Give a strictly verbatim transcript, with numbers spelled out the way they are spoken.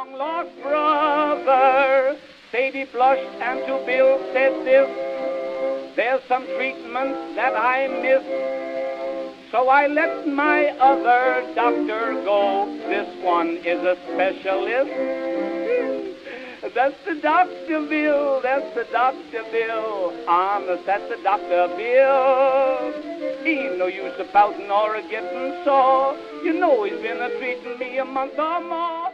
long lost brother. Sadie blushed and to Bill said this, there's some treatment that I miss. So I let my other doctor go. This one is a specialist. That's the Doctor Bill, that's the Doctor Bill. Honest, that's the Doctor Bill. He ain't no use of pouting or a getting sore. You know he's been a treating me a month or more.